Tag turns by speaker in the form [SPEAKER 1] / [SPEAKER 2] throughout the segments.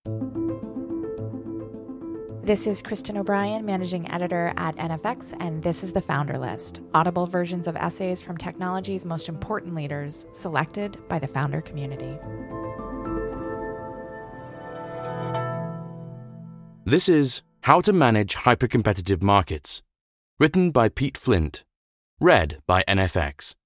[SPEAKER 1] This is Kristen O'Brien, Managing Editor at NFX, and this is the Founder List, audible versions of essays from technology's most important leaders, selected by the founder community.
[SPEAKER 2] This is How to Manage Hypercompetitive Markets, written by Pete Flint, read by NFX.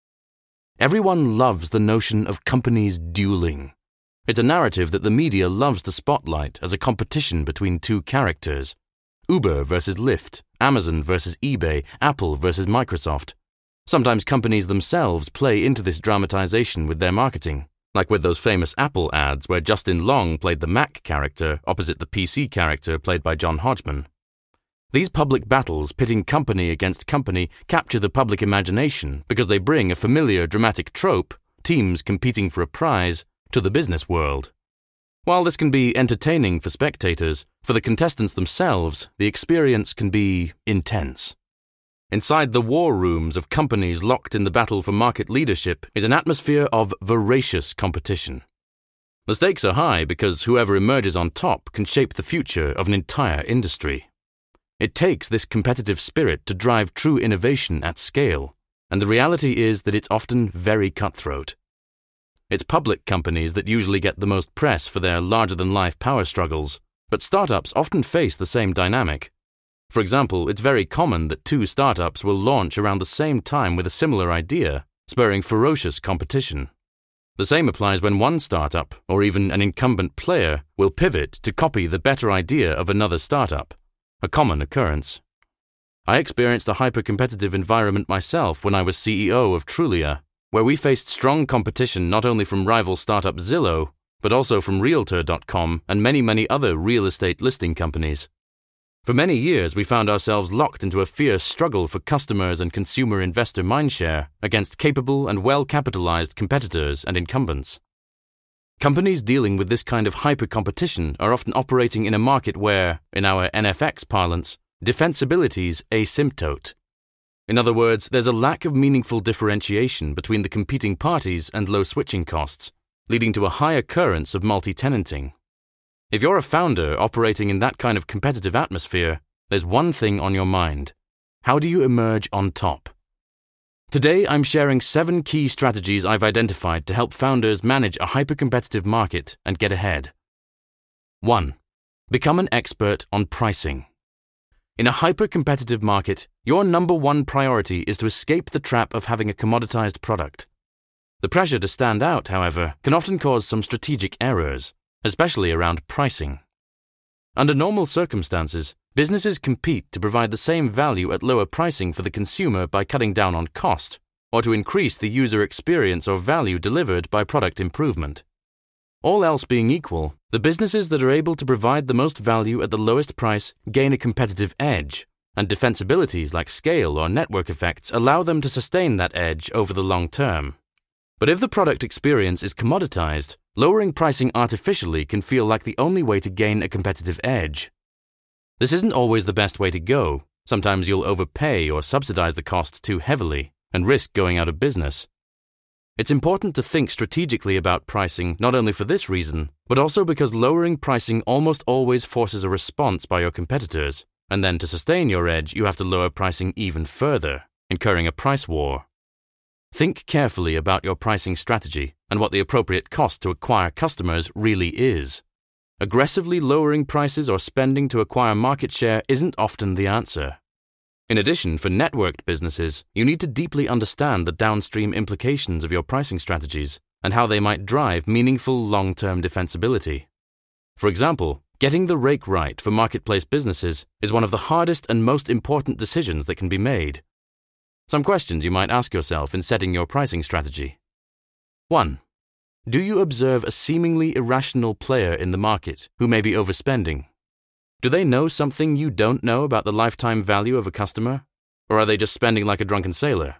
[SPEAKER 2] Everyone loves the notion of companies dueling. It's a narrative that the media loves to spotlight as a competition between two characters: Uber versus Lyft, Amazon versus eBay, Apple versus Microsoft. Sometimes companies themselves play into this dramatization with their marketing, like with those famous Apple ads where Justin Long played the Mac character opposite the PC character played by John Hodgman. These public battles pitting company against company capture the public imagination because they bring a familiar dramatic trope, teams competing for a prize, to the business world. While this can be entertaining for spectators, for the contestants themselves, the experience can be intense. Inside the war rooms of companies locked in the battle for market leadership is an atmosphere of voracious competition. The stakes are high because whoever emerges on top can shape the future of an entire industry. It takes this competitive spirit to drive true innovation at scale, and the reality is that it's often very cutthroat. It's public companies that usually get the most press for their larger-than-life power struggles, but startups often face the same dynamic. For example, it's very common that two startups will launch around the same time with a similar idea, spurring ferocious competition. The same applies when one startup, or even an incumbent player, will pivot to copy the better idea of another startup, a common occurrence. I experienced a hyper-competitive environment myself when I was CEO of Trulia, where we faced strong competition not only from rival startup Zillow, but also from Realtor.com and many other real estate listing companies. For many years, we found ourselves locked into a fierce struggle for customers and consumer investor mindshare against capable and well-capitalized competitors and incumbents. Companies dealing with this kind of hyper-competition are often operating in a market where, in our NFX parlance, defensibility's asymptote. In other words, there's a lack of meaningful differentiation between the competing parties and low switching costs, leading to a high occurrence of multi-tenanting. If you're a founder operating in that kind of competitive atmosphere, there's one thing on your mind. How do you emerge on top? Today, I'm sharing 7 key strategies I've identified to help founders manage a hyper-competitive market and get ahead. 1. Become an expert on pricing. In a hyper-competitive market, your number one priority is to escape the trap of having a commoditized product. The pressure to stand out, however, can often cause some strategic errors, especially around pricing. Under normal circumstances, businesses compete to provide the same value at lower pricing for the consumer by cutting down on cost, or to increase the user experience or value delivered by product improvement. All else being equal, the businesses that are able to provide the most value at the lowest price gain a competitive edge, and defensibilities like scale or network effects allow them to sustain that edge over the long term. But if the product experience is commoditized, lowering pricing artificially can feel like the only way to gain a competitive edge. This isn't always the best way to go. Sometimes you'll overpay or subsidize the cost too heavily and risk going out of business. It's important to think strategically about pricing not only for this reason, but also because lowering pricing almost always forces a response by your competitors, and then to sustain your edge, you have to lower pricing even further, incurring a price war. Think carefully about your pricing strategy and what the appropriate cost to acquire customers really is. Aggressively lowering prices or spending to acquire market share isn't often the answer. In addition, for networked businesses, you need to deeply understand the downstream implications of your pricing strategies and how they might drive meaningful long-term defensibility. For example, getting the rake right for marketplace businesses is one of the hardest and most important decisions that can be made. Some questions you might ask yourself in setting your pricing strategy. 1. Do you observe a seemingly irrational player in the market who may be overspending? Do they know something you don't know about the lifetime value of a customer? Or are they just spending like a drunken sailor?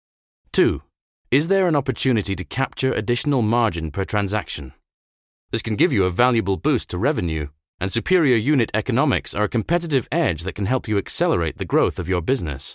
[SPEAKER 2] 2. Is there an opportunity to capture additional margin per transaction? This can give you a valuable boost to revenue, and superior unit economics are a competitive edge that can help you accelerate the growth of your business.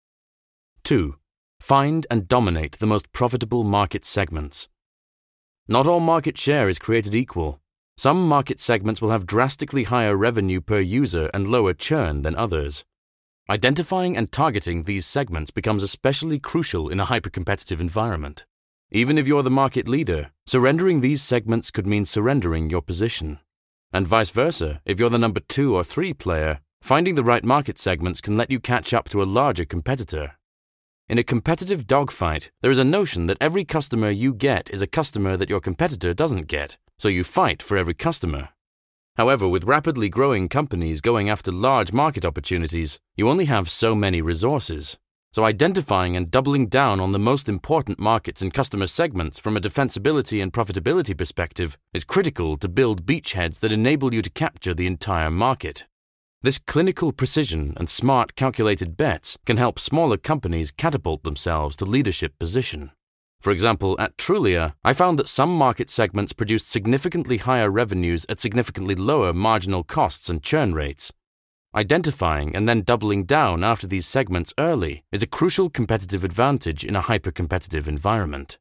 [SPEAKER 2] 2. Find and dominate the most profitable market segments. Not all market share is created equal. Some market segments will have drastically higher revenue per user and lower churn than others. Identifying and targeting these segments becomes especially crucial in a hyper-competitive environment. Even if you're the market leader, surrendering these segments could mean surrendering your position. And vice versa, if you're the number 2 or 3 player, finding the right market segments can let you catch up to a larger competitor. In a competitive dogfight, there is a notion that every customer you get is a customer that your competitor doesn't get, so you fight for every customer. However, with rapidly growing companies going after large market opportunities, you only have so many resources. So identifying and doubling down on the most important markets and customer segments from a defensibility and profitability perspective is critical to build beachheads that enable you to capture the entire market. This clinical precision and smart calculated bets can help smaller companies catapult themselves to leadership position. For example, at Trulia, I found that some market segments produced significantly higher revenues at significantly lower marginal costs and churn rates. Identifying and then doubling down after these segments early is a crucial competitive advantage in a hyper-competitive environment.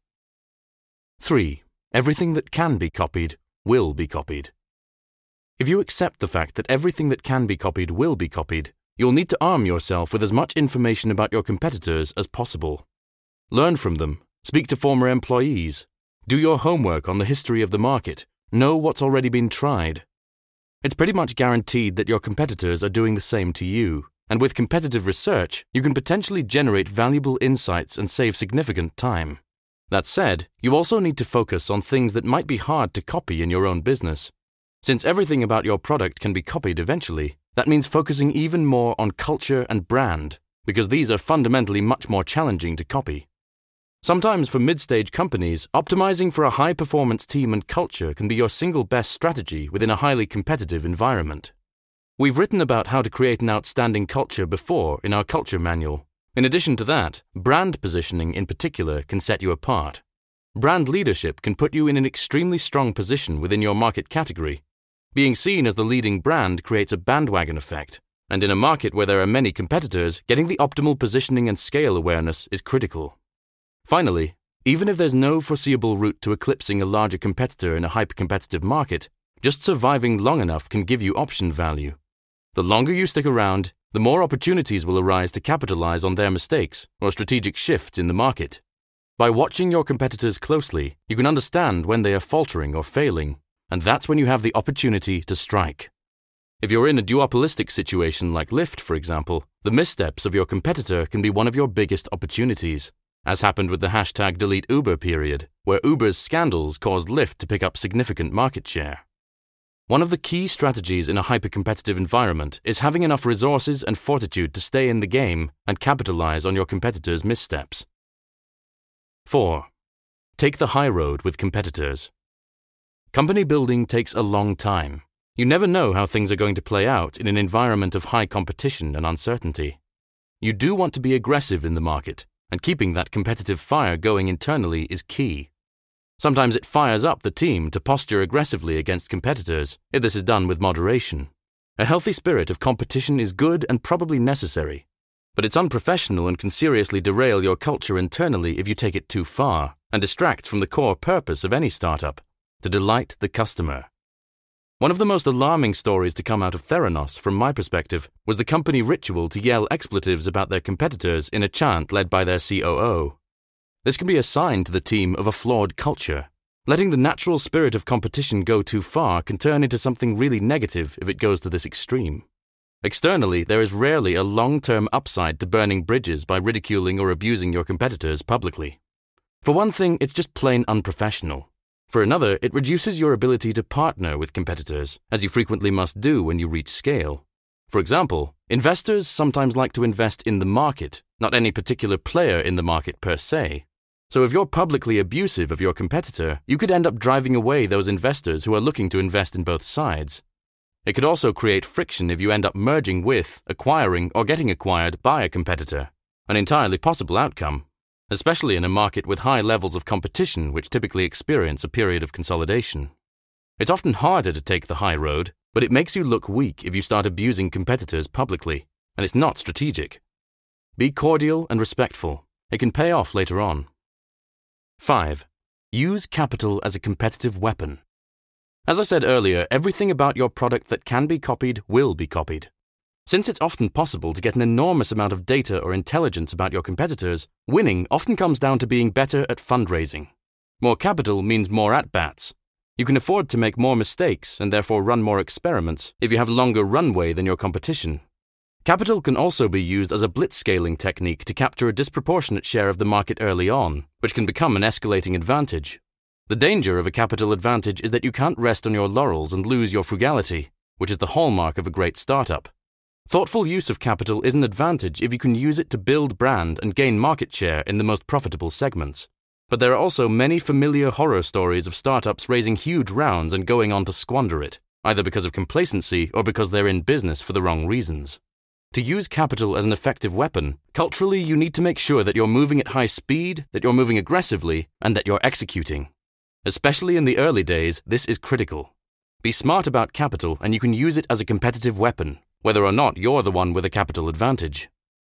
[SPEAKER 2] 3. Everything that can be copied will be copied. If you accept the fact that everything that can be copied will be copied, you'll need to arm yourself with as much information about your competitors as possible. Learn from them, speak to former employees, do your homework on the history of the market, know what's already been tried. It's pretty much guaranteed that your competitors are doing the same to you, and with competitive research, you can potentially generate valuable insights and save significant time. That said, you also need to focus on things that might be hard to copy in your own business. Since everything about your product can be copied eventually, that means focusing even more on culture and brand, because these are fundamentally much more challenging to copy. Sometimes for mid-stage companies, optimizing for a high-performance team and culture can be your single best strategy within a highly competitive environment. We've written about how to create an outstanding culture before in our culture manual. In addition to that, brand positioning in particular can set you apart. Brand leadership can put you in an extremely strong position within your market category. Being seen as the leading brand creates a bandwagon effect, and in a market where there are many competitors, getting the optimal positioning and scale awareness is critical. Finally, even if there's no foreseeable route to eclipsing a larger competitor in a hyper-competitive market, just surviving long enough can give you option value. The longer you stick around, the more opportunities will arise to capitalize on their mistakes or strategic shifts in the market. By watching your competitors closely, you can understand when they are faltering or failing, and that's when you have the opportunity to strike. If you're in a duopolistic situation like Lyft, for example, the missteps of your competitor can be one of your biggest opportunities, as happened with the #DeleteUber period, where Uber's scandals caused Lyft to pick up significant market share. One of the key strategies in a hyper-competitive environment is having enough resources and fortitude to stay in the game and capitalize on your competitors' missteps. 4. Take the high road with competitors. Company building takes a long time. You never know how things are going to play out in an environment of high competition and uncertainty. You do want to be aggressive in the market, and keeping that competitive fire going internally is key. Sometimes it fires up the team to posture aggressively against competitors, if this is done with moderation. A healthy spirit of competition is good and probably necessary, but it's unprofessional and can seriously derail your culture internally if you take it too far and distract from the core purpose of any startup, to delight the customer. One of the most alarming stories to come out of Theranos, from my perspective, was the company ritual to yell expletives about their competitors in a chant led by their COO. This can be a sign to the team of a flawed culture. Letting the natural spirit of competition go too far can turn into something really negative if it goes to this extreme. Externally, there is rarely a long-term upside to burning bridges by ridiculing or abusing your competitors publicly. For one thing, it's just plain unprofessional. For another, it reduces your ability to partner with competitors, as you frequently must do when you reach scale. For example, investors sometimes like to invest in the market, not any particular player in the market per se. So if you're publicly abusive of your competitor, you could end up driving away those investors who are looking to invest in both sides. It could also create friction if you end up merging with, acquiring, or getting acquired by a competitor, an entirely possible outcome, especially in a market with high levels of competition which typically experience a period of consolidation. It's often harder to take the high road, but it makes you look weak if you start abusing competitors publicly, and it's not strategic. Be cordial and respectful. It can pay off later on. 5. Use capital as a competitive weapon. As I said earlier, everything about your product that can be copied will be copied. Since it's often possible to get an enormous amount of data or intelligence about your competitors, winning often comes down to being better at fundraising. More capital means more at-bats. You can afford to make more mistakes and therefore run more experiments if you have longer runway than your competition. Capital can also be used as a blitzscaling technique to capture a disproportionate share of the market early on, which can become an escalating advantage. The danger of a capital advantage is that you can't rest on your laurels and lose your frugality, which is the hallmark of a great startup. Thoughtful use of capital is an advantage if you can use it to build brand and gain market share in the most profitable segments. But there are also many familiar horror stories of startups raising huge rounds and going on to squander it, either because of complacency or because they're in business for the wrong reasons. To use capital as an effective weapon, culturally you need to make sure that you're moving at high speed, that you're moving aggressively, and that you're executing. Especially in the early days, this is critical. Be smart about capital and you can use it as a competitive weapon, whether or not you're the one with a capital advantage.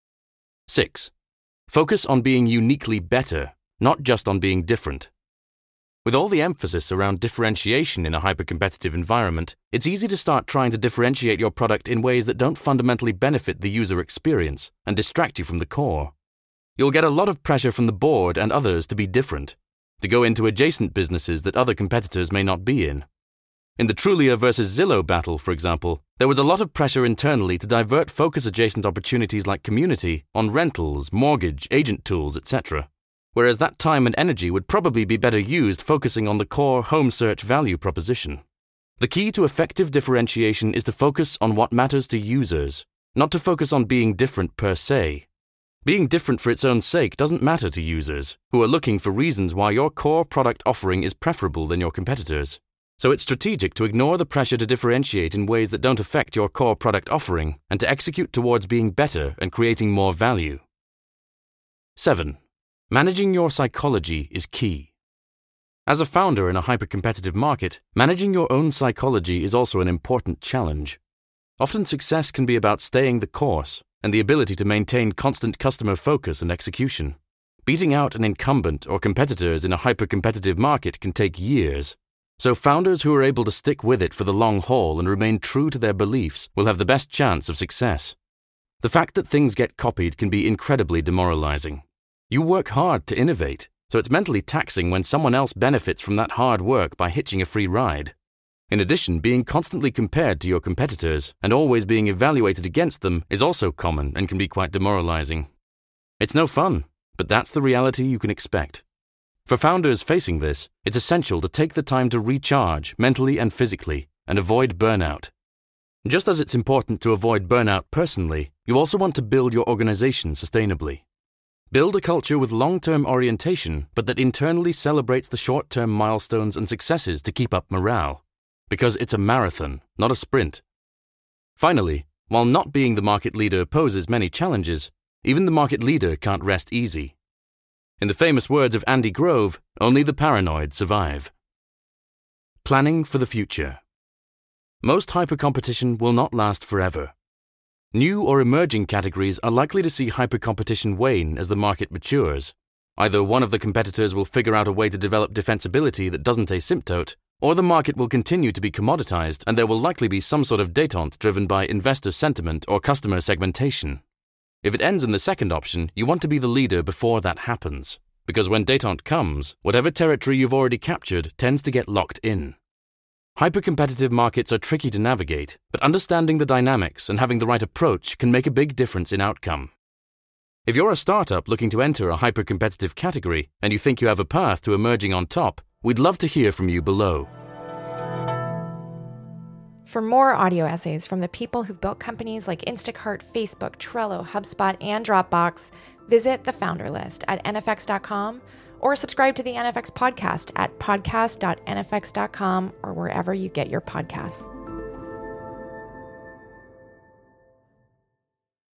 [SPEAKER 2] 6. Focus on being uniquely better, not just on being different. With all the emphasis around differentiation in a hyper-competitive environment, it's easy to start trying to differentiate your product in ways that don't fundamentally benefit the user experience and distract you from the core. You'll get a lot of pressure from the board and others to be different, to go into adjacent businesses that other competitors may not be in. In the Trulia versus Zillow battle, for example, there was a lot of pressure internally to divert focus adjacent opportunities like community on rentals, mortgage, agent tools, etc., whereas that time and energy would probably be better used focusing on the core home search value proposition. The key to effective differentiation is to focus on what matters to users, not to focus on being different per se. Being different for its own sake doesn't matter to users, who are looking for reasons why your core product offering is preferable than your competitors. So it's strategic to ignore the pressure to differentiate in ways that don't affect your core product offering and to execute towards being better and creating more value. 7. Managing your psychology is key. As a founder in a hyper-competitive market, managing your own psychology is also an important challenge. Often success can be about staying the course and the ability to maintain constant customer focus and execution. Beating out an incumbent or competitors in a hyper-competitive market can take years. So founders who are able to stick with it for the long haul and remain true to their beliefs will have the best chance of success. The fact that things get copied can be incredibly demoralizing. You work hard to innovate, so it's mentally taxing when someone else benefits from that hard work by hitching a free ride. In addition, being constantly compared to your competitors and always being evaluated against them is also common and can be quite demoralizing. It's no fun, but that's the reality you can expect. For founders facing this, it's essential to take the time to recharge mentally and physically and avoid burnout. Just as it's important to avoid burnout personally, you also want to build your organization sustainably. Build a culture with long-term orientation, but that internally celebrates the short-term milestones and successes to keep up morale. Because it's a marathon, not a sprint. Finally, while not being the market leader poses many challenges, even the market leader can't rest easy. In the famous words of Andy Grove, only the paranoid survive. Planning for the future. Most hyper-competition will not last forever. New or emerging categories are likely to see hyper-competition wane as the market matures. Either one of the competitors will figure out a way to develop defensibility that doesn't asymptote, or the market will continue to be commoditized and there will likely be some sort of détente driven by investor sentiment or customer segmentation. If it ends in the second option, you want to be the leader before that happens, because when détente comes, whatever territory you've already captured tends to get locked in. Hyper-competitive markets are tricky to navigate, but understanding the dynamics and having the right approach can make a big difference in outcome. If you're a startup looking to enter a hyper-competitive category and you think you have a path to emerging on top, we'd love to hear from you below.
[SPEAKER 1] For more audio essays from the people who've built companies like Instacart, Facebook, Trello, HubSpot, and Dropbox, visit the Founder List at nfx.com or subscribe to the NFX podcast at podcast.nfx.com or wherever you get your podcasts.